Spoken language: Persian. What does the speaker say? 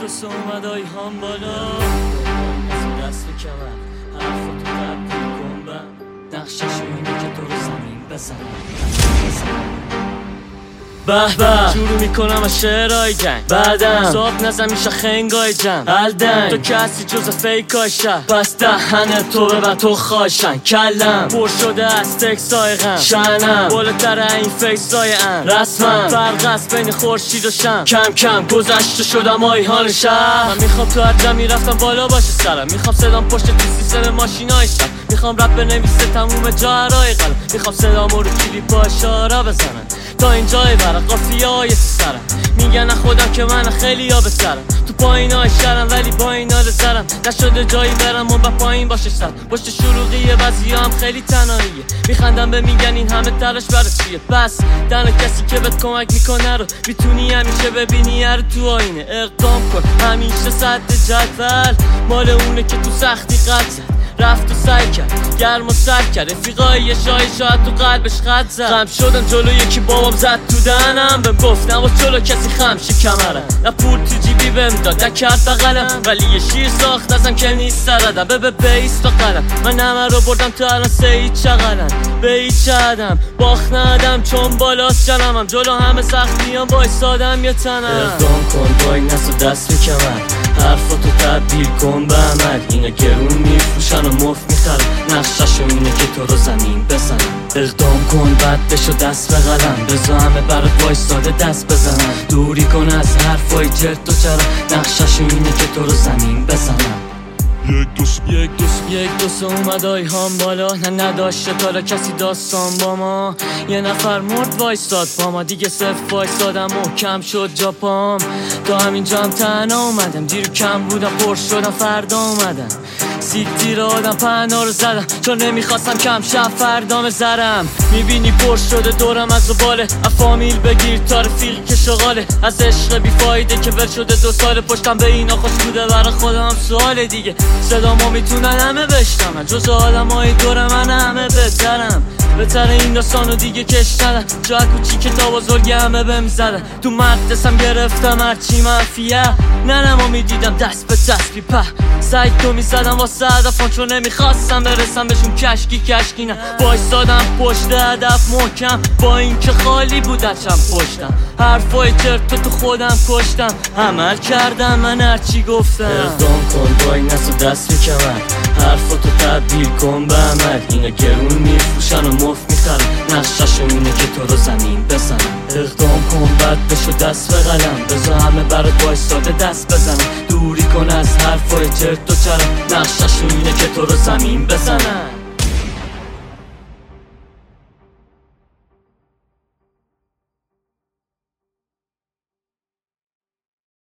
دوست اومدای هم بالا دست و کمر حرفاتو تبدیل کن به نقشش اینه که تو رو زمین بزنم به به شروع میکنم از شعرهای جنگ بعدم صاحب نزم میشه خنگای جمع الدنگ تو کسی جز فیکای شهر پس دهنه تو ببر تو خاشن کلم پر شده از تکسای غم شنم بالاتر این فیکسای ام رسمم فرق است بین خورشید و شم کم کم گذشته شدم آیهان شهر من میخوام تو هر جمعی رفتم بالا باشه سرم میخوام صدام پشت تو سیستم ماشینای شهر میخوام رپ بنویسه تموم جاهرهای قلم میخوام صدامو رو کلیپا اشاره بزنم تا اینجای برا قافیه‌های تو سرم میگن خودم که من خیلی ها بسرم تو پایینای شرم ولی با اینا لذرم نشده جایی برم و با پایین باشه سر پشت شلوغیه بعضیا هم خیلی تنهاییه میخندم به میگن این همه تلاش برای چیه بس تنها کسی که بهت کمک میکنه رو میتونی همیشه ببینی هر تو آینه اقدام کن همیشه صد جدول مال اونه که تو سختی قد زد رفت و سعی کرد گرم و سر کرد رفیقای شاید تو قلبش خط زد خم شدم جلو یکی بابام زد تو دهنم بهم گفتم و جلو کسی خمشه کمرم نه پول تو جیبی بهم داد نکرد بغلم ولی یه شیر ساخت ازم که نیست سردم به بیست تا قلم من همه رو بردم تو الان سه چقلم به هیچ عدم باخت ندم چون بالاست جنمم جلو همه سختیام بایستادم یه تنم اقدام کن با این نس و دست به کمر حرفاتو تبدیل کن به عمل اینا گرون میفروشن و مفت میخرن نقشش اینه که تو رو زمین بزنم اقدام کن بعد بشو دست به قلم بذار همه برات وایستاده دست بزنم دوری کن از حرفای چرت و چرا نقشش اینه که تو رو زمین بزنم یک دوست اومدای هم بالا نه نداشته تالا کسی داستان با ما یه نفر مرد وایستاد با ما دیگه صرف وایستادم محکم شد جا پام تا همینجا هم تنها اومدم دیر کم بودم پر شدم فردا اومدم سیکتیر آدم پهنا رو زدم چون نمیخواستم کم شب فردام زرم میبینی پر شده دورم از زباله فامیل بگیر تا رفیقی که شغاله از عشق بیفایده که ول شده 2 سال پشتم به اینا خوش بوده برای خودم سوال دیگه صدامو میتونن همه بشنون جز آدم های دور من همه بهتر این داستانو دیگه کش ندن جا کوچیک تا بزرگی همه بهم زدن تو مدرسم گرفتم هرچی منفیه ننمو میدیدم دست به دست بیپه سعی تو میزدم واسه هدفم چون نمیخواستم برسم بهشون کشکی نه وایستادم پشت هدف محکم با این که خالی بودن چم پشتم حرفای چرت تو خودم کشتم عمل کردم من هرچی گفتم اقدام کن با این نس و دست به کمر حرفاتو تبدیل کن به عمل اینا گرون میفروشن و مفت میخرن نقشش اینه که تو رو زمین بزنم اقدام کن بعد بشو دست به قلم بذار همه برات وایستاده دست بزنم دوری کن از حرفای چرت و چرا نقشش اینه که تو رو زمین بزنم